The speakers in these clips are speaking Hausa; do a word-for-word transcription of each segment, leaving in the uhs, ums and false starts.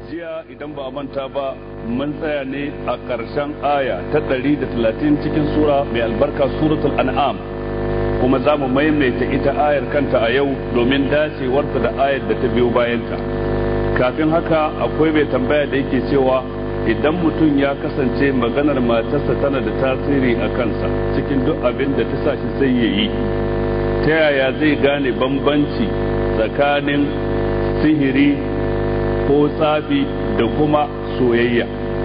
jiya idan ba a manta ba mun tsaya ne a ƙarshen aya ta ɗari da talatin cikin sura mai albarka suratul an'am, kuma za mu maimaita ita ayar kanta a yau domin dacewarta da ayar da ta biyo bayanta. Kafin haka akwai mai tambaya da yake cewa idan mutum ya kasance maganar matarsa tana da tasiri a kansa cikin duk abin da ta sa shi sai ya yi, ta yaya zai gane bambanci tsakanin sihiri ko tsafi da kuma soyayya?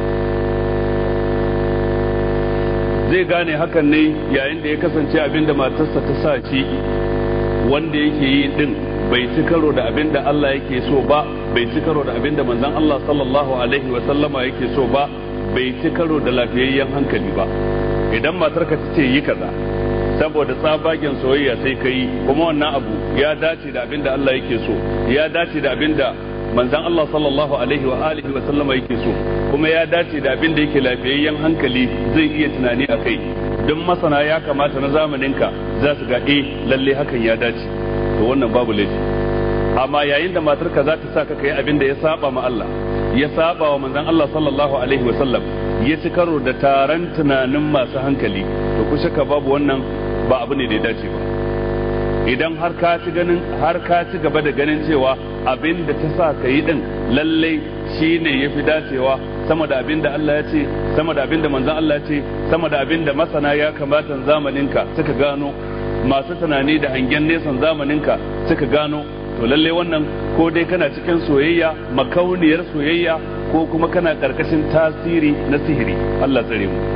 Zai gane hakan ne yayin da ya kasance abin da matarsa ta sa shi wanda yake yi din bai ci karo da abin da Allah yake so ba, bai ci karo da abin da manzon Allah sallallahu alaihi wa sallama yake so ba, bai ci karo da lafiyayyen hankali ba. Idan matarka ta ce yi kaza saboda tsabagen soyayya sai ka yi, kuma wannan abu ya dace da abin da Allah yake so, ya dace da abin da manzon Allah sallallahu alaihi wa alihi wa sallama yake so, kuma ya dace da abin da yake lafiyayyen hankali zai iya tunani a kai, don masana ya kamata na zamaninka za su ga eh lalle hakan ya dace, to wannan babu laifi. Amma yayin da matarka za ta saka kai abin da ya saba ma Allah, ya saba wa manzon Allah sallallahu alaihi wa sallam, ya ci karo da taron tunanin masu hankali, to ku shaka babu wannan ba abu ne da ya dace ba. Idan har ka ci ganin har ka ci gaba da ganin cewa abin da ta sa ka yi din lalle shine yafi dacewa sama da abin da Allah ya ce, sama da abin da manzon Allah ya ce, sama da abin da masana ya kamata zamaninka suka gano, masu tunani da hangen nesan zamaninka suka gano, to lalle wannan ko dai kana cikin soyayya, makauniyar soyayya, ko kuma kana karkashin tasiri na sihiri. Allah tsare mu.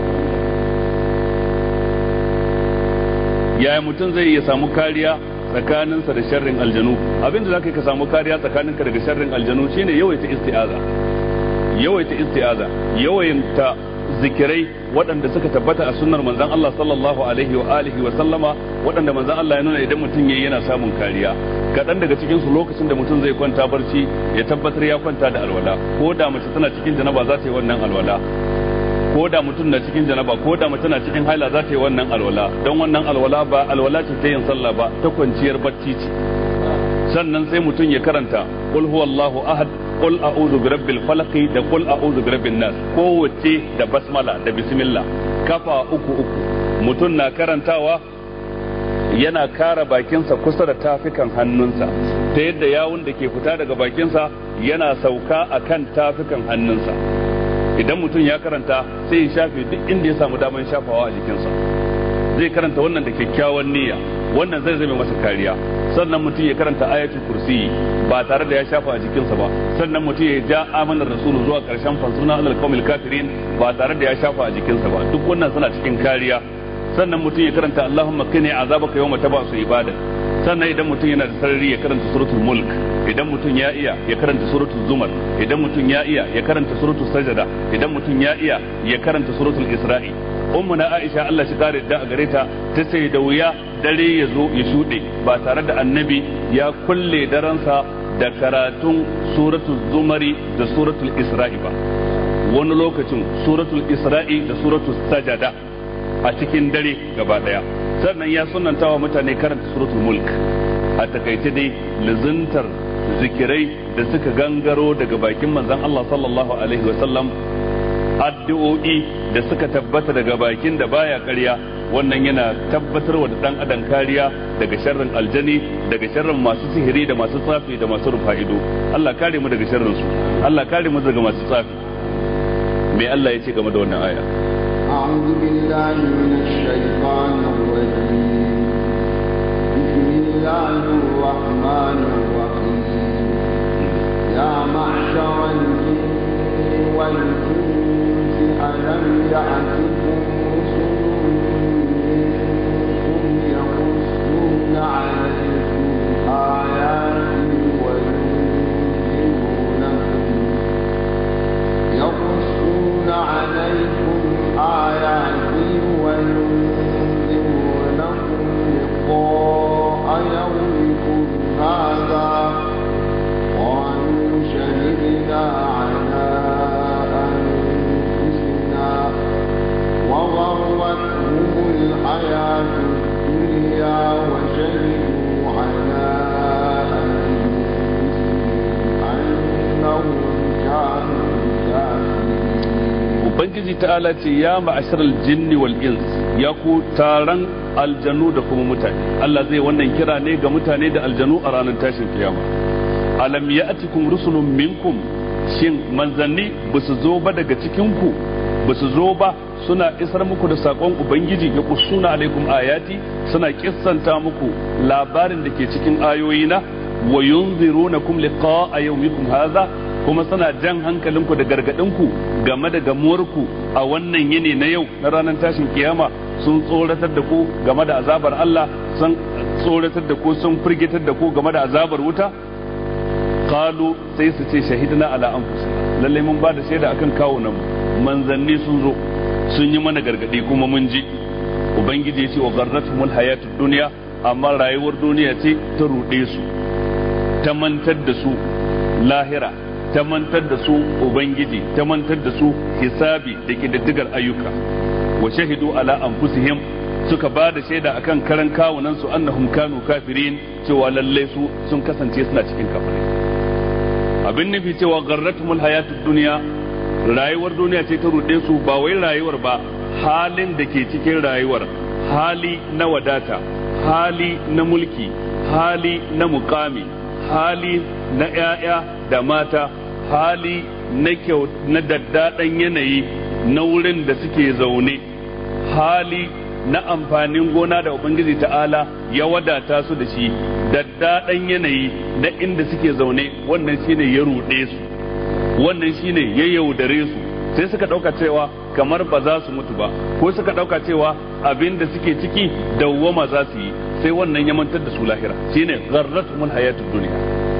Yaya mutum zai iya samu kariya tsakaninsa da sharrin aljanu? Abinda za ka yi ka samu kariya tsakaninka daga sharrin aljanu shine yawaita isti'aza, yawaita isti'aza, yawaita zikirai waɗanda suka tabbata a sunnar manzon Allah sallallahu alaihi wa alihi wa sallama, waɗanda manzon Allah ya nuna idan mutum yayi yana samun kariya. Kaɗan daga cikin su lokacin da mutum zai kwanta barci ya tabbatar ya kwanta da alwala, ko da mace tana cikin janaba za ta yi wannan alwala, ko da mutum na cikin janaba, ko da mutum na cikin haila za ta yi wannan alwala, don wannan alwala ba alwala ce ta yin sallah ba, ta kwanciyar bacci ce. Sannan sai mutum ya karanta qul huwallahu ahad, qul a'udhu birabbil falaq da qul a'udhu birabbin nas, kowace da basmala da bismillah kafa uku uku. Mutum na karantawa yana kara bakinsa kusa da tafikan hannunsa ta yadda yawun da ke fita daga bakinsa yana sauka akan tafikan hannunsa. Idan mutum ya karanta sai ya shafe duk inda ya samu daman shafawa a jikinsa. Zai karanta wannan da kyakkyawan niyya, wannan zai zame masa kariya. Sannan mutum ya karanta ayatul kursi ba tare da ya shafa a jikinsa ba. Sannan mutum ya ja amanar rasulu zuwa karshen fansuna alal qawmil kafirin ba tare da ya shafa a jikinsa ba. Duk wannan suna cikin kariya. Sannan mutum ya karanta Allahumma qini azabaka yawma tabasu ibada. Sannan idan mutum yana da sarari ya karanta suratul mulk, idan mutum ya iya ya karanta suratul zumar, idan mutum ya iya ya karanta suratul sajada, idan mutum ya iya ya karanta suratul isra'i. Ummuna Aisha Allah shi kare da a gare ta ta ce da wuya dare ya zo ya shuɗe ba tare da annabi ya kulle daransa da karatun suratul zumari da suratul isra'i ba. Wani lokacin suratul isra'i da suratul sajada a cikin dare gaba daya. Sannan ya sunanta wa mutane karanta suratul mulk. A takaice dai lazuntar zikirai da suka gangaro daga bakin manzon Allah sallallahu alaihi wa sallam, addu'o'i da suka tabbata daga bakin da baya ƙarya, wannan yana tabbatarwa da dan adam kariya daga sharrin aljani, daga sharrin masu sihiri da masu tsafi da masu rufa'ido. Allah kare mu daga sharrin su, Allah kare mu daga masu tsafi. Me Allah ya ce game da wannan aya? أعوذ بالله من الشيطان الرجيم. بسم الله الرحمن الرحيم. يا معشر الجن والإنس ألم يأتكم رسل منكم يقصون عليكم آياتي وينذرونكم يقصون عليكم آياتي وينذرونكم لقاء يومكم هذا قالوا شهدنا على أنفسنا وغيرهم ubangiji ta'ala ce ya ma'asharal jinni wal ins, ya ku taron aljanu da kuma mutane. Allah zai wannan kira ne ga mutane da aljanu a ranar tashin kiyama. Alam ya'tikum rusulun minkum, shin manzanni basu zo ba daga cikin ku, basu zo ba suna isar muku da sakon ubangiji, ya kusuna alaikum ayati, suna kissanta muku labarin da ke cikin ayoyina, wa yunzirunakum liqa'a yawmikum hadha, kuma suna jan hankalinku da gargadinku game da gamuwarku a wannan yini na yau na ranar tashin kiyama. Sun tsoratar da ku game da azabar Allah, sun tsoratar da ku, sun firgitar da ku game da azabar wuta. Qalu, sai su ce shahidna ala anfusina, lalle mun ba da shaida akan kawunan mu, manzanni sun zo sun yi mana gargadi kuma mun ji. Ubangiji ya ce wa garratumul hayatud dunya, amma rayuwar duniya ce ta rude su, ta mantar da su lahira, ta mantar da su ubangiji, ta mantar da su hisabi da kididdigar ayyuka. Wa shahidu ala anfusihim, suka ba da shaida akan karan kawunan su annahum kanu kafirin, cewa lalle su sun kasance suna cikin kafirai. Abin nufi cewa garratumul hayatud dunya, rayuwar duniya ce ta rude su, ba wai rayuwar ba, halin da ke cikin rayuwar, hali na wadata, hali na mulki, hali na mukami, hali na ‘ya'ya da mata, hali na kyau na daddaɗan yanayi na wurin da suke zaune, hali na amfanin gona da Ubangiji ta'ala ya wadata su da shi, daddaɗan yanayi na inda suke zaune, wannan shine ya ruɗe su, wannan shine ya yaudare su, sai suka ɗauka cewa kamar ba za su mutu ba, ko suka ɗauka cewa abin da suke ciki dawwama za su yi, sai wannan ya mantar da su lahira, shine gharratumul hayatud dunya.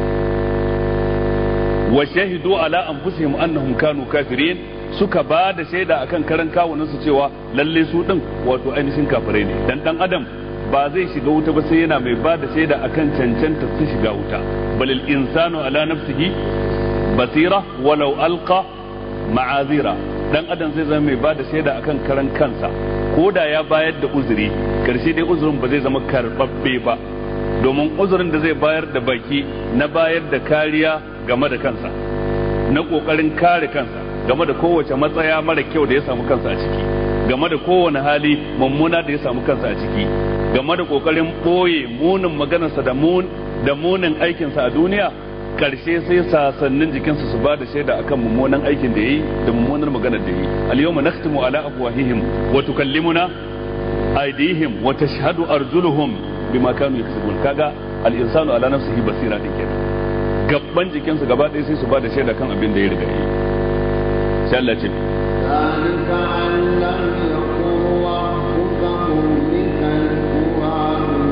Wa shahidu ala anfusihim annahum kanu kafirin, suka ba da shaida akan karan kawunan su cewa lalle su din wato ainihin kafirai ne. Dan dan adam ba zai shiga wuta ba sai yana mai ba da shaida akan cancanta su shiga wuta. Balil insanu ala nafsihi basira walau alqa ma'azira. Dan adam zai zama mai ba da shaida akan karan kansa, ko da ya bayar da uzuri, karshe dai uzurin ba zai zama karbabbe ba, domin uzurin da zai bayar da baki na bayar da kariya game da kansa, na kokarin kare kansa game da kowace matsaya mara kyau da ya samu kansa a ciki, game da kowane hali mummuna da ya samu kansa a ciki, game da kokarin boye munin maganarsa da mun da munin aikinsa a duniya, karshe sai sasannin jikinsa su ba da shaida akan mummunan aikin da yayi da mummunar maganar da yayi. Al-yawma nakhtimu ala afwahihim wa tukallimuna aydihim wa tashhadu arjuluhum bima kanu yaksubun. Kaga al-insanu ala nafsihi basira din kenan, gabban jikinsu gaba ɗaya sai su ba da shaida kan abin da ya riga yi. Sai Allah ce ذلك أن لم يكن ربك مهلك القرى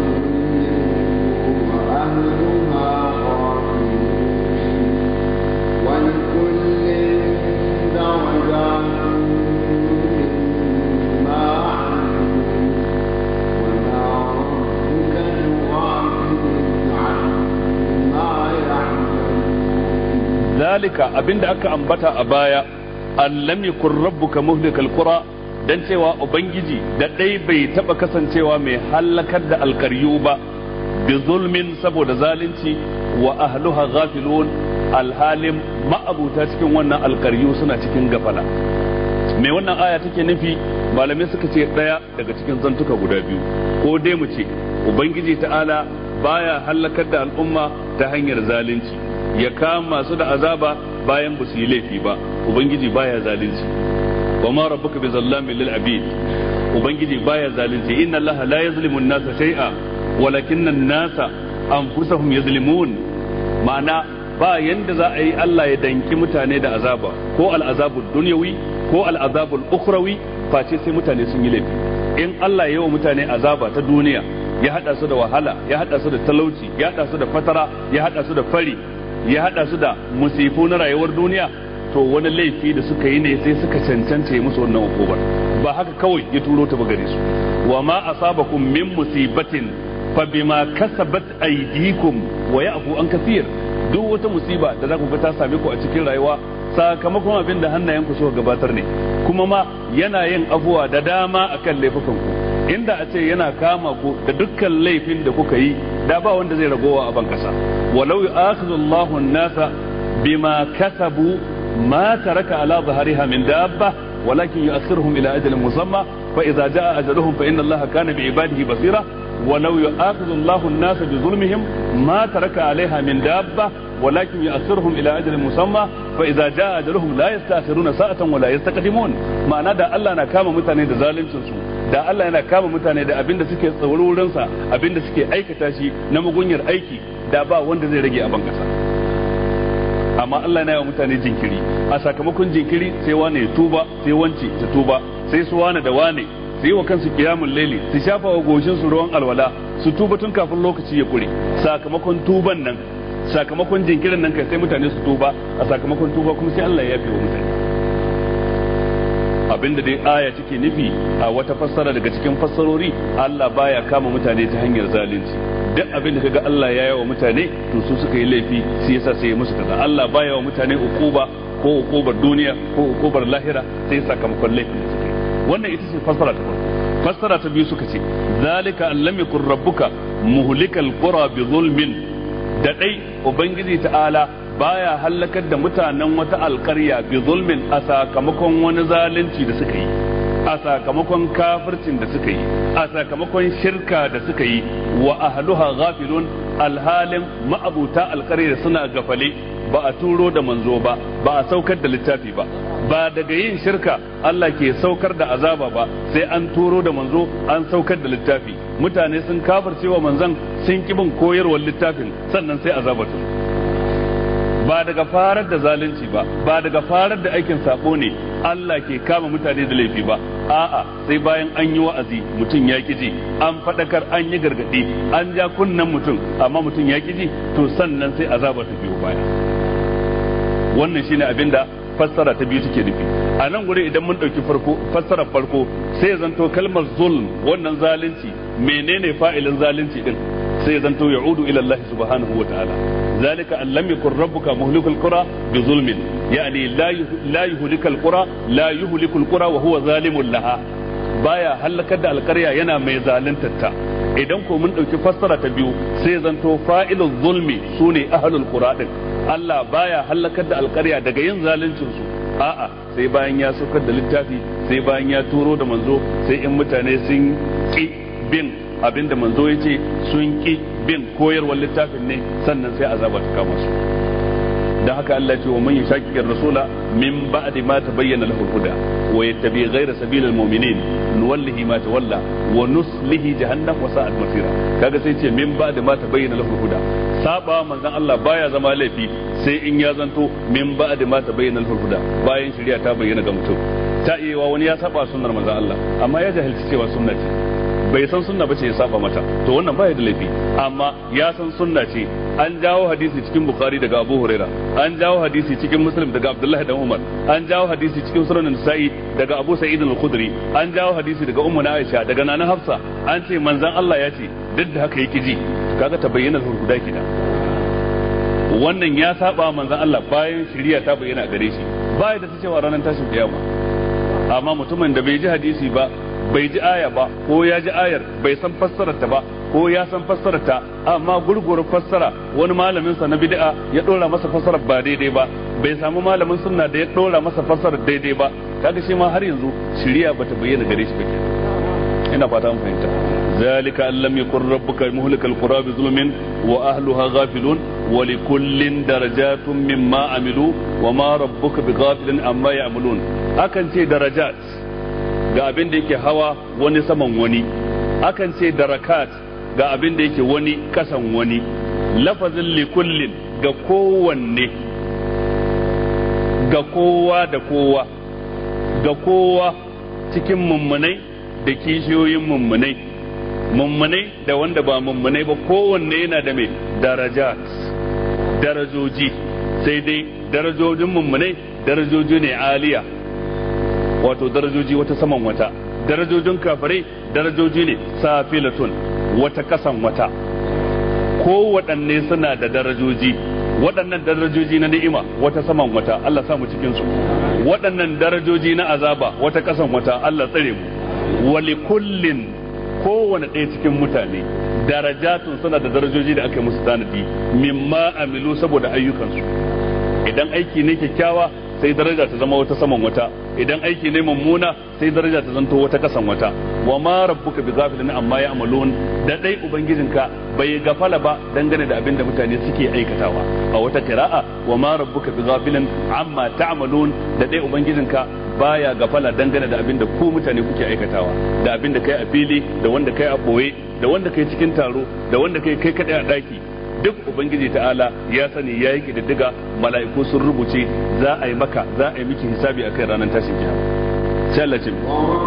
وأهلها غافلون ولكل درجات مما عملوا وما ربك بغافل عما يعملون. ذلك abin da aka ambata a baya, an lam yakun rabbuka muhlikal qura, dan cewa ubangiji da dai bai taba kasancewa mai halakar da alkaryu ba bi zulmin saboda zalunci, wa ahluha ghafilun, alhalim ma'abuta cikin wannan alkaryu suna cikin gafala. Me wannan aya take nufi? Malamai suka ce daya daga cikin zantuka guda biyu, ko dai mu ce ubangiji ta'ala baya halakar da al'umma ta hanyar zalunci, ya kama su da azaba bayan ba su yi laifi ba. Ubangiji baya zalunci, wa ma rabbuka bi zallamin lil abid, ubangiji baya zalunci. Inna allaha la yazlimu an-nasa shay'a walakinna an-nasa anfusahum yazlimun. Ma'ana ba yanda za a yi Allah ya danki mutane da azaba, ko al-azabul dunyawi ko al-azabul ukhrawi, face sai mutane sun yi laifi. In Allah ya yi wa mutane azaba ta duniya, ya hada su da wahala, ya hada su da talauci, ya hada su da fatara, ya hada su da fari, ya hada su da musifu na rayuwar duniya, to wani laifi da suka yi ne sai suka cancanta musu wannan hukumar, ba haka kawai ya turo ta ba gare su. Wa ma asabakum min musibatin fa bima kasabat aydikum wa ya'fu an kaseer. Duk wata musiba da za ku ga ta same ku a cikin rayuwa sakamakon abin da hannayenku suka gabatar ne, kuma ma yana yin abuwa da dama akan laifukan ku. Inda a ce yana kama ku da dukkan laifin da kuka yi, da ba wanda zai ragowa a ban kasa. Walau yu'akhidullahu an-nasa bima kasabu ma taraka ala dhahriha min dabba walakin yu'akhiruhum ila ajalin musamma fa idza jaa ajaluhum fa inna allaha kana bi ibadihi basira ولو يؤاخذ الله الناس بظلمهم ما ترك عليها من دابة ولكن يؤخرهم إلى أجل مسمى فإذا جاء أجلهم لا يستأخرون ساعة ولا يستقدمون ma'ana da Allah na kama mutane da zaluncin su da Allah yana kama mutane da abinda suke tsaururin sa abinda suke aikata shi na mugunyar aiki da ba wanda zai rage a ban kasa amma Allah yana yi wa mutane jinkiri a sakamakon jinkiri sai wane ya tuba sai wance ta tuba sai su wane da wane su yi wa kansu kiyamun laili su shafa wa goshin su ruwan alwala su tuba tun kafin lokaci ya kure sakamakon tuban nan sakamakon jinkirin nan kai sai mutane su tuba a sakamakon tuba kuma sai Allah ya yafe wa mutane abinda dai aya take nufi a wata fassara daga cikin fassarori Allah baya kama mutane ta hanyar zalunci duk abinda kaga Allah ya yawa mutane to su suka yi laifi sai yasa sai musu kaza Allah baya wa mutane ukuba ko ukubar duniya ko ukubar lahira sai sakamakon laifin da suka yi wannan ita ce fassara ta farko fassara ta biyu suka ce zalika an lam yakun rabbuka muhlikal qura bi zulmin da dai ubangiji ta'ala baya halakar da mutanen wata alƙarya bi zulmin a sakamakon wani zalunci da suka yi a sakamakon kafircin da suka yi a sakamakon shirka da suka yi wa ahluha ghafilun alhalin ma'abuta alƙarya suna gafale ba a turo da manzo ba ba a saukar da littafi ba ba daga yin shirka Allah ke saukar da azaba ba sai an turo da manzo an saukar da littafi mutane sun kafircewa manzon sun kibin koyarwar littafin sannan sai azaba ta ba daga farar da zalunci ba ba daga farar da aikin sako ne Allah ke kama mutane da laifi ba a'a sai bayan an yi wa'azi mutum ya kiji an fadakar an yi gargadi an ja kunnan mutum amma mutum ya kiji to sannan sai azaba ta biyo baya wannan shine abinda fassara ta biyu take nufi a nan gure idan mun dauki farko fassara farko sai ya zanto kalmar zulm wannan zalunci menene fa'ilin zalunci din sai ya zanto ya'udu ila Allah subhanahu wa ta'ala zalika an lam yakun rabbuka muhlikul qura bi zulmin yani la la yuhlikul qura la yuhlikul qura wa huwa zalimun laha baya halakar da alƙarya yana mai zaluntarta idan ko mun dauki fassara ta biyu sai ya zanto fa'ilul zulmi sune ahlul qura din Allah baya halakar da alƙarya daga yin zaluncin su a'a sai bayan ya saukar da littafi sai bayan ya turo da manzo sai in mutane sun ki bin abinda manzo ya ce sun ki bin koyarwar littafin ne sannan sai azaba ta kama su dan haka Allah ce wa man yashaqqir rasula min ba'di ma tabayyana lahu al-huda wa yattabi ghayra sabilil mu'minin nuwallihi ma tawalla wa nuslihi jahannam wa sa'at masira kaga sai ce min ba'di ma tabayyana lahu al-huda saba manzon Allah baya zama laifi sai in ya zanto min ba'di ma tabayyana lahu al-huda bayan shari'a ta bayyana ga mutum ta iya wani ya saba sunnar manzon Allah amma ya jahilci cewa sunna ce bai san sunna bace ya saba mata to wannan baya da laifi amma ya san sunna ce an jawo hadisi cikin bukhari daga abu huraira an jawo hadisi cikin muslim daga abdullahi dan umar an jawo hadisi cikin sunan nasa'i daga abu sa'id al-khudri an jawo hadisi daga ummu aisha daga nana hafsa an ce manzon Allah ya ce duk da haka yake ji kaga ta bayyana hurguda kida wannan ya saba manzon Allah bayan shari'a ta bayyana gare shi baya da ta cewa ranar tashin kiyama amma mutumin da bai ji hadisi ba bai ji aya ba ko ya ji ayar bai san fassarar ta ba ko ya san fassarar ta amma gurgurar fassara wani malamin sa na bid'a ya dora masa fassarar ba daidai ba bai samu malamin sunna da ya dora masa fassarar daidai ba kaga shi ma har yanzu shari'a bata bayyana gare shi ba kenan ina fata an fahimta zalika an lam yakun rabbuka muhlikal qura bi zulmin wa ahliha ghafilun wa likullin darajatun mimma amilu wa ma rabbuka bighafilin amma ya'malun akan ce darajat ga abin da yake hawa wani saman wani akan ce darakat ga abin da yake wani kasan wani lafazin likullin ga kowanne ga kowa da kowa ga kowa cikin mummunai da kishiyoyin mummunai mummunai da wanda ba mummunai ba kowanne yana da mai darajat darajoji sai dai darajojin mummunai darajoji ne aliya wato darajoji wata saman wata darajojin kafirai darajoji ne safilatun wata kasan wata ko waɗanne suna da darajoji waɗannan darajoji na ni'ima wata saman wata Allah sa mu cikin su waɗannan darajoji na azaba wata kasan wata Allah tsare mu wa likullin kowane ɗaya cikin mutane darajatun suna da darajoji da aka yi musu tanadi mimma amilu saboda ayyukansu idan aiki ne kyakkyawa sai daraja ta zama wata saman wata, idan aiki ne mummuna sai daraja ta zanto wata kasan wata. wa ma rabbuka bi ghafilin amma ya'malun, da dai ubangijinka bai gafala ba dangane da abin da mutane suke aikatawa. a wata qira'a wa ma rabbuka bi ghafilin amma ta'malun, da dai ubangijinka baya gafala dangane da abin da ku mutane kuke aikatawa, da abin da kai a fili, da wanda kai a boye, da wanda kai cikin taro, da wanda kai kai kadai a daki, duk ubangiji ta'ala ya sani ya yi kididdiga, mala'iku sun rubuce, za a yi maka za a yi miki hisabi akai ranar tashin kiyama. sai Allah ce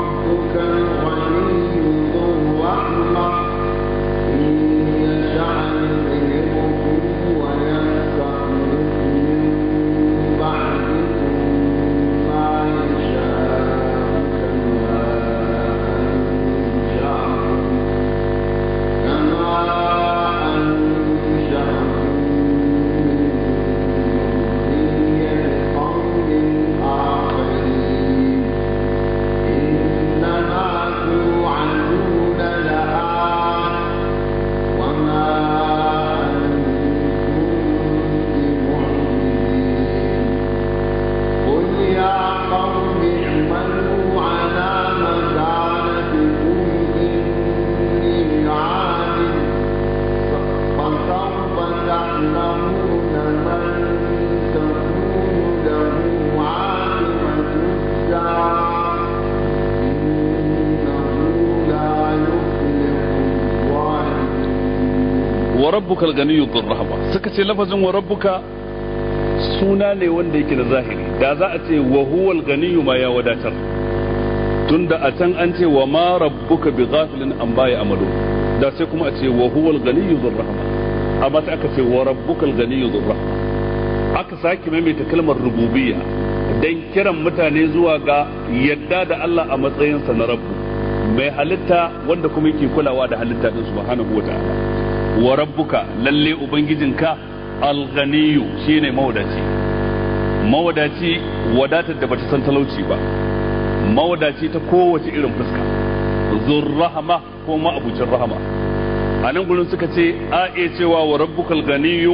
wa rabbuka al-ganiyyu dhur-rahma. suka ce lafazin wa rabbuka suna ne wanda yake da zahiri, da za a ce wa huwa al-ganiyyu ma ya wadatar, tunda a can an ce wa ma rabbuka bi ghafilin an baya amalu, da sai kuma a ce wa huwa al-ganiyyu dhur-rahma, amma sai aka ce wa rabbuka al-ganiyyu dhur-rahma. aka sake maimaita kalmar rububiyya dan kiran mutane zuwa ga yadda da Allah a matsayinsa na rabbu, mai halitta wanda kuma yake kulawa da halitta din subhanahu wa ta'ala. wa rabbuka lalle ubangijinka al-ghaniyyu shine mawadaci, mawadaci wadatar da bata san talauci ba, mawadaci ta kowace irin fuska, zur rahama ko ma'abucin rahama. a nan gurin suka ce a iya cewa wa rabbukal ghaniyyu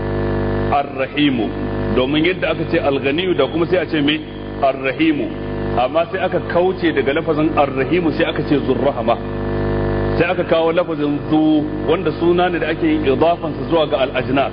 ar-rahimu, domin yadda aka ce al-ghaniyyu da kuma sai a ce me ar-rahimu, amma sai aka kauce daga lafazin ar-rahimu sai aka ce zur rahama, sai aka kawo lafazin zu wanda suna ne da ake yin idafansa zuwa ga al-ajnas,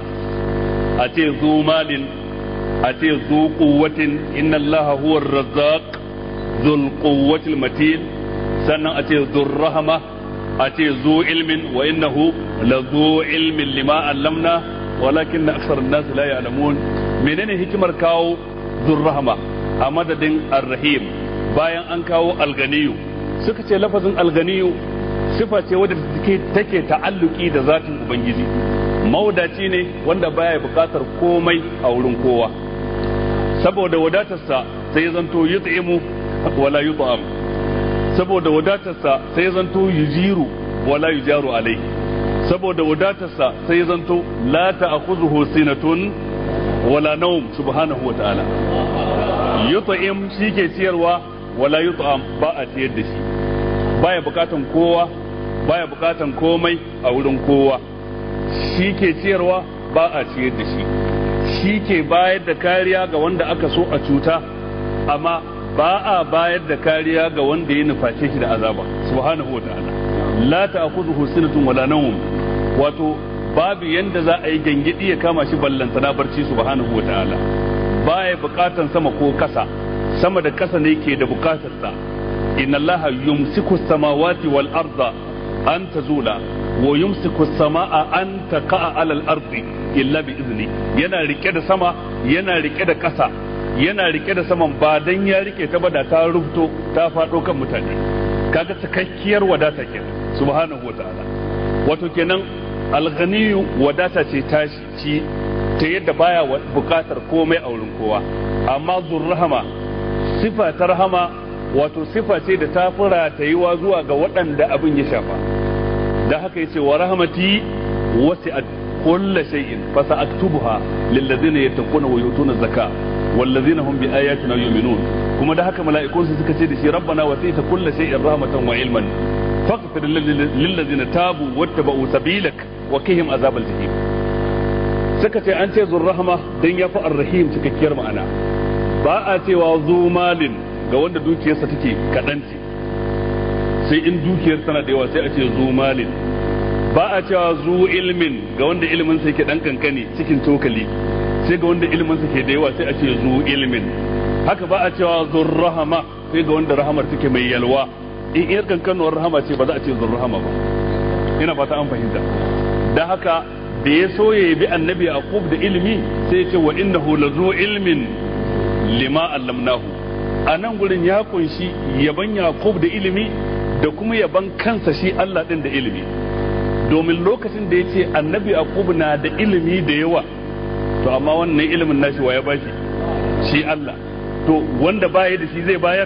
a ce zu malin, a ce zu quwwatin, inna allaha huwa ar-razzaq dhul quwwati al-matin, sannan a ce zur rahama, a ce zu ilmin wa innahu la zu ilmin lima allamna walakin akthar an-nas la ya'lamun. menene hikimar kawo zur rahama a madadin ar-rahim bayan an kawo al-ganiyu? suka ce lafazin al-ganiyu sifa ce wadda take ta'alluki da zatin ubangiji, mawadaci ne wanda baya bukatar komai a wurin kowa, saboda wadatarsa sai zanto yut'imu wala yut'am, saboda wadatarsa sai zanto yujiru wala yujaru alai, saboda wadatarsa sai zanto la ta'khudhuhu sinatun wala nawm subhanahu wa ta'ala. yut'im shike ciyarwa wala yut'am ba a ciyar da shi, baya bukatan kowa, baya bukatan komai a wurin kowa, shi ke ciyarwa ba a ciyar da shi, shi ke bayar da kariya ga wanda aka so a cuta, amma ba a bayar da kariya ga wanda ya nuface shi da azaba subhanahu wataala. la ta'khudhuhu sinatun wala nawm, wato babu yanda za a yi gangidi ya kama shi ballantana barci subhanahu wataala. baya bukatan sama ko kasa, sama da kasa ne ke da bukatarsa. inna allaha yumsiku samawati wal arda an tazula wa yumsiku samaa an taqa'a ala al ardi illa bi izni. yana rike da sama, yana rike da kasa, yana rike da saman ba dan ya rike ta ba da ta rubto ta fado kan mutane. kaga cikakkiyar wadata kenan subhanahu wataala. wato kenan al-ghaniyyu wadata ce tashi ci ta yadda baya bukatar komai a wurin kowa, amma zurrahama sifa ta rahama wato sifa ce da ta fura ta yi wa zuwa ga waɗanda abin ya shafa. da haka yace wa rahmati wasi'at kull shay'in fa sa'aktubuha lil ladzina yattaquna wa yutuna zakka wal ladzina hum bi ayatina yu'minun. kuma da haka mala'ikun su suka ce da shi rabbana wasita kull shay'in rahmatan wa ilman faghfir lil ladzina tabu wattaba'u sabilak wa qihim azabal jahim. suka ce an ce zur rahma dan yafi ar-rahim cikakkiyar ma'ana, ba a cewa zu malin ga wanda dukiyarsa take kaɗan ce, sai in dukiyar tana da yawa sai a ce zu malin. Ba a cewa zu ilmin ga wanda ilimin sa yake dan kankani cikin tokali, sai ga wanda ilimin sa ke da yawa sai a ce zu ilmin. Haka ba a cewa zur rahama sai ga wanda rahamar take mai yalwa, in iyar kankanuwar rahama ce ba za a ce zur rahama ba. Ina fata an fahimta. Da haka da ya so ya bi annabi Yaqub da ilimi sai ya ce wa innahu lazu ilmin lima allamnahu. A nan gurin ya kunshi yaban Yaqub da ilimi da kuma yaban kansa shi Allah din da ilimi. Domin lokacin da ya ce annabi Yaqub na da ilimi da yawa, to amma wannan ilimin nashi wa ya bashi shi Allah, to wanda baya da shi zai bayar.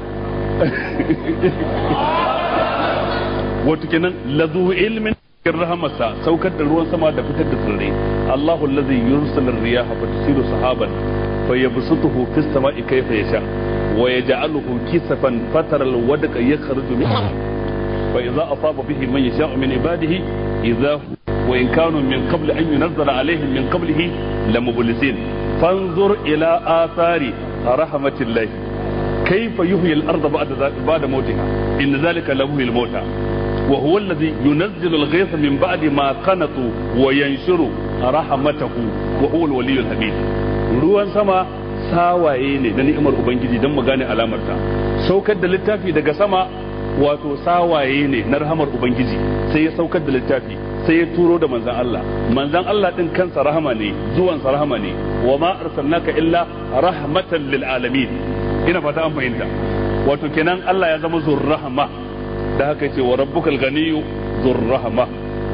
Wato kenan lazu ilmin rahamarsa saukar da ruwan sama da fitar da tsirrai. Allahu allazi yursilu ar-riyaha fatasiru sahaban fayabsutuhu fis sama'i kayfa yasha wa yaj'aluhu kisafan fatara al-wadqa yakhruju minhu fa idza asaba bihi man yasha'u min ibadihi idza wa in kanu min qabli an yunzala alaihim min qablihi lamublisin fanzur ila athari rahmatillahi kayfa yuhyi al-ardha ba'da ba'da mawtiha in dhalika lamuhyil mauta وهو الذي ينزل الغيث من بعد ما قنطوا وينشر رحمته وهو الولي الحميد. ruwan sama sawaye ne da ni'imar ubangiji dan mu gane alamarta. Saukar da littafi daga sama wato sawaye ne na rahamar ubangiji, sai ya saukar da littafi, sai ya turo da manzan Allah. Manzan Allah din kansa rahama ne, zuwan sa rahama ne. wa ma arsalnaka illa rahmatan lil alamin. Ina fata an fahimta. Wato kenan Allah ya zama zur rahama. Da haka ce wa rabbukal ganiyyu zur rahma.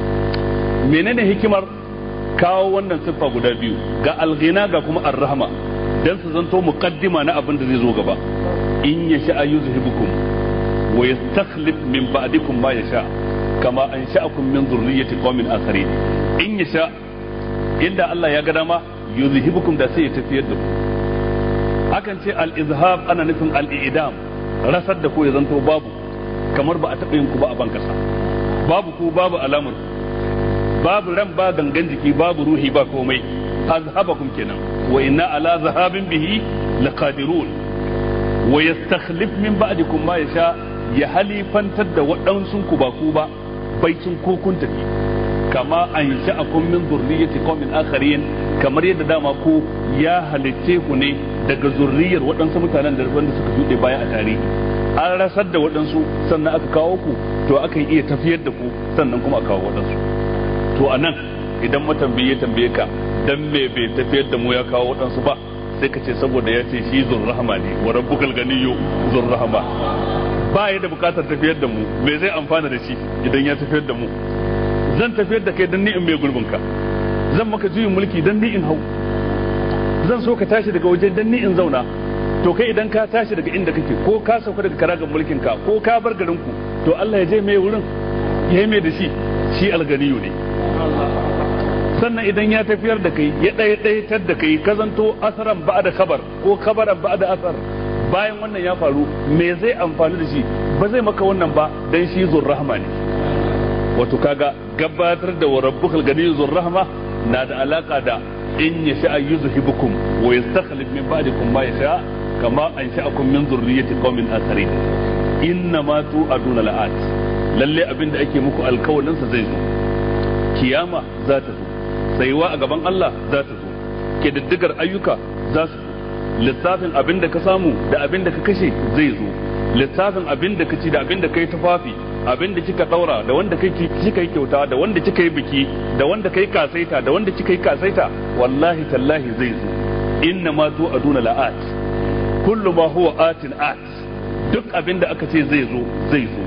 Menene hikimar kawo wannan siffa guda biyu, ga alghina ga kuma ar-rahma, dan su zanto muqaddima na abin da zai zo gaba. In yasha yuzhibukum wa yastakhlif min ba'dikum ma yasha kama ansha'akum min dhurriyyati qaumin akharin. In yasha, inda Allah ya ga dama yuzhibukum da sai ya tafiyar da ku. Akan ce al-izhab ana nufin al-i'dam, rasar da ku ya zanto babu, kamar ba a taɓa yin ku ba a ban kasa, babu ku babu alamar, babu ran ba gangan jiki babu ruhi ba komai. azhabakum kenan wa inna ala zahabin bihi laqadirun wa yastakhlif min ba'dikum ma yasha, ya halifantar da waɗansun ku ba ku ba baicin ku kun tafi. kama ansha'akum min dhurriyyati qaumin akharin, kamar yadda dama ku ya halitte ku ne daga zurriyar waɗansu mutanen da wanda suka shuɗe baya a tarihi. An rasar da waɗansu sannan aka kawo ku, to akan iya tafiyar da ku sannan kuma a kawo waɗansu. To a nan idan matambayi ya tambaye ka dan me bai tafiyar da mu ya kawo waɗansu ba, sai ka ce saboda ya ce shi zur rahama ne, wa rabbukal ganiyyu zur rahama. Ba ya da bukatar tafiyar da mu, me zai amfana da shi idan ya tafiyar da mu? Zan tafiyar da kai dan ni in mai gurbin ka, zan maka juyin mulki dan ni in hau, zan so ka tashi daga waje dan ni in zauna. To kai idan ka tashi daga inda kake, ko ka sauka daga karagar mulkin ka, ko ka bar garin ku, to Allah ya je mai wurin ya mai da shi, shi alganiyu ne. Sannan idan ya tafiyar da kai, ya ɗaya ɗaya da kai, ka zanto asaran ba da kabar ko kabaran ba da asar, bayan wannan ya faru me zai amfani da shi? Ba zai maka wannan ba dan shi zur rahma ne. Wato kaga gabatar da wa rabbukal ganiyyu zur rahma na da alaka da in yasha yuzhibukum wa yastakhlif min ba'dikum ma yasha kama ansha'akum min dhurriyyati qaumin akharin. Inna ma tu'aduna la'at, lalle abinda ake muku alkawalin sa zai zo. Kiyama za ta zo, tsayuwa a gaban Allah za ta zo, kididdigar ayyuka za su zo, lissafin abinda ka samu da abinda ka kashe zai zo, lissafin abinda ka ci da abinda ka yi tufafi, abinda kika daura da wanda kai kika yi kyauta da wanda kika yi biki da wanda kai kasaita da wanda kika yi kasaita, wallahi tallahi zai zo. Inna ma tu'aduna la'at, kullu ma huwa atin at, duk abinda aka ce zai zo zai zo.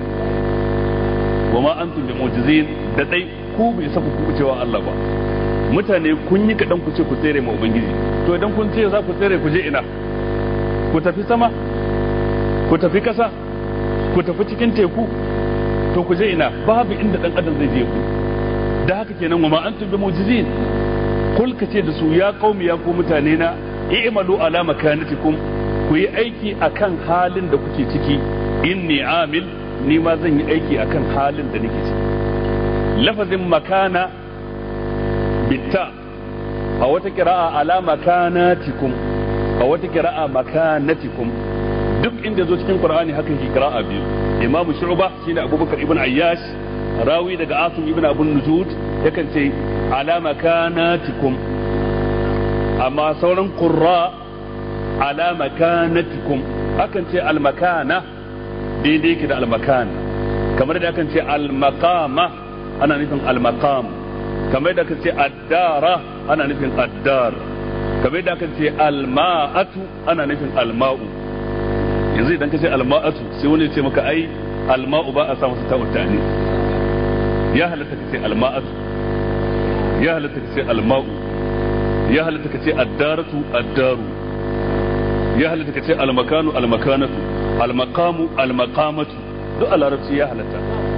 Wa ma antum bi mu'jizin, da dai ku bai saka ku cewa Allah ba. Mutane kun yi kadan ku ce ku tsere ma ubangiji, to idan kun ce za ku tsere ku je ina? Ku tafi sama, ku tafi kasa, ku tafi cikin teku, to ku je ina? Babu inda dan adam zai je ku. Da haka kenan wa ma antum bi mu'jizin, kul ka ce da su ya qaumi ya ku mutane na, i'malu ala makanatikum, ku yi aiki akan halin da kuke ciki, inni amil, ni ma zan yi aiki akan halin da nake ciki. Lafazin makana bitta a wata kira'a ala makanatikum, a a wata qira'a makanatikum duk inda zo cikin qur'ani haka yake qira'a biyu imamu shu'ba shine abubakar ibn ayyash rawi daga asim ibn abun nujud yakan ce ala makanatikum amma sauran qurra ala makanatikum akan ce al makana daidai ke da al makan kamar da akan ce al maqama ana nufin al maqam kamar da akan ce ad-dara ana nufin ad-dar kamar da akan ce al ma'atu ana nufin al ma'u yanzu idan ka ce al ma'atu sai wani ya ce maka ai al ma'u ba a sa masa ta'uttani ya halatta ka ce al ma'atu ya halatta ka ce al ma'u ya halatta ka ce ad-daratu ad-daru ya halatta ka ce al makanu al makanatu al maqamu al maqamatu duk a larabci ya halatta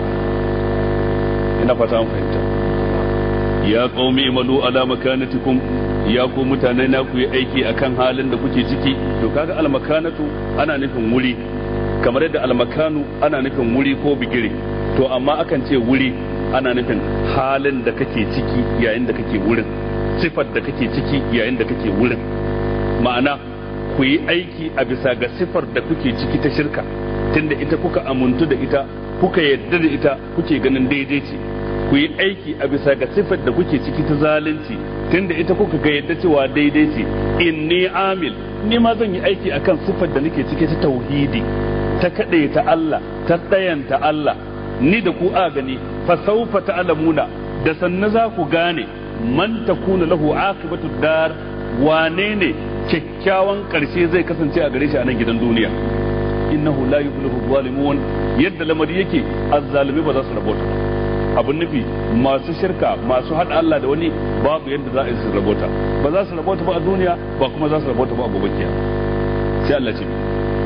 ina fata an fahimta ya qaumi imalu ala makanatikum ya ku mutane na ku yi aiki akan halin da kuke ciki to kaga al makanatu ana nufin wuri kamar yadda al makanu ana nufin wuri ko bigire to amma akan ce wuri ana nufin halin da kake ciki yayin da kake wurin sifar da kake ciki yayin da kake wurin ma'ana ku yi aiki a bisa ga sifar da kuke ciki ta shirka tunda ita kuka amuntu da ita kuka yadda da ita kuke ganin daidai ce ku yi aiki a bisa ga sifar da kuke ciki ta zalunci tunda ita kuka ga yadda cewa daidai ce inni amil ni ma zan yi aiki akan sifar da nake ciki ta tauhidi ta kaɗai ta Allah ta tsayanta Allah ni da ku a gani fa sawfa ta'lamuna da sanna za ku gane man takunu lahu aqibatu dar wane ne kyakkyawan karshe zai kasance a gare shi a nan gidan duniya innahu la yuflihu zalimun yadda lamari yake azzalimi ba za su rabota abun nufi masu shirka masu hada Allah da wani babu yadda za a yi su rabota ba za su rabota ba a duniya ba kuma za su rabota ba a gobe kiyama sai Allah ce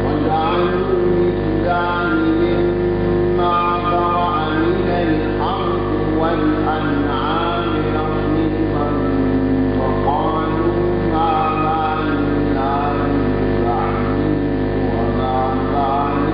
والأنعام نصيبا وقالوا هذا لله بزعمهم وهذا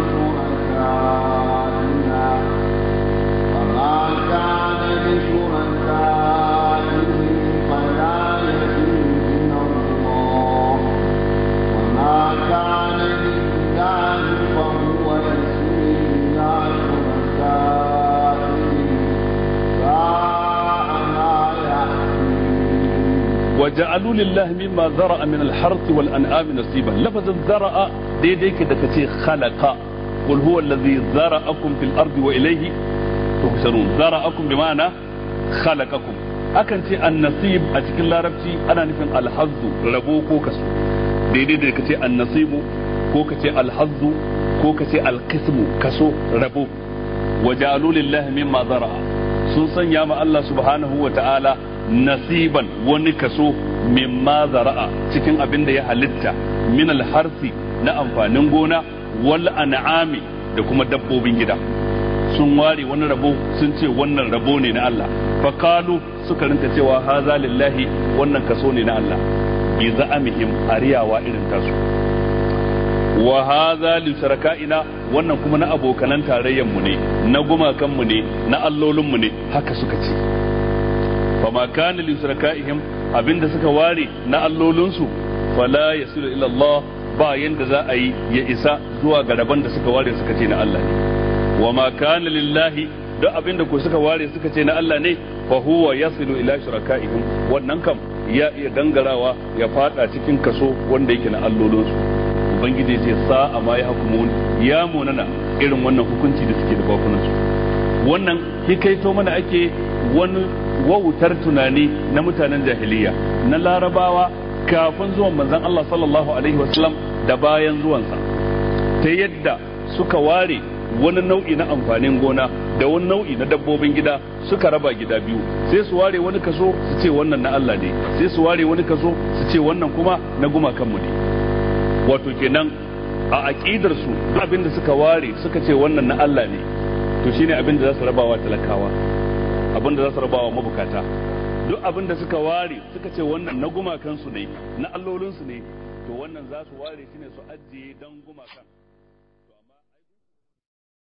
لشركائنا فما كان لشركائهم فلا يصل إلى الله وما كان لله فهو يصل إلى شركائهم وجعلوا لله مما ذرأ من الحرث والأنعام نصيبا لفظ الذرأ دي دي كده كتير خلق قل هو الذي ذرأكم في الأرض وإليه تحشرون ذرأكم بمعنى خلقكم akan ce annasib a cikin larabci ana nufin alhazzu rabo ko kaso daidai da kace annasibu ko kace alhazzu ko kace alqismu kaso rabo waja'alu lillahi mimma zara'a sun sanya ma Allah subhanahu wa ta'ala nasiban wani kaso mimma zara'a cikin abin da ya halitta min alharsi na amfanin gona wal an'ami da kuma dabbobin gida sun ware wani rabo sun ce wannan rabo ne na Allah fa qalu suka rinka cewa haza lillahi wannan kaso ne na Allah bi za'amihim ariyawa irin tasu wa haza li sharakaina wannan kuma na abokanan tarayyan mu ne na gumakan mu ne na allolin mu ne haka suka ce fa ma kana li sharakaihim abinda suka ware na allolin su fala yasilu ila Allah ba yanda za a yi ya isa zuwa ga rabon da suka ware suka ce na Allah ne wa ma kana lillahi duk abinda ko suka ware suka ce na Allah ne fa huwa yasilu ila shurakaihim wannan kam ya iya dangarawa ya fada cikin kaso wanda yake na allolin su ubangiji ya ce sa'a ma ya hukumun ya munana irin wannan hukunci da suke da bakunan su wannan hikaito mana ake wani wautar tunani na mutanen jahiliya na larabawa kafin zuwan manzon Allah sallallahu alaihi wasallam da bayan zuwansa ta yadda suka ware wani nau'i na amfanin gona da wani nau'i na dabbobin gida suka raba gida biyu sai su ware wani kaso su ce wannan na Allah ne sai su ware wani kaso su ce wannan kuma na gumakanmu ne wato kenan a aqidar su abin da suka ware suka ce wannan na Allah ne to shine abin da za su rabawa talakawa abin da za su rabawa mabukata duk abin da suka ware suka ce wannan na gumakansu ne na allolinsu ne to wannan za su ware shi ne su ajiye dan gumakan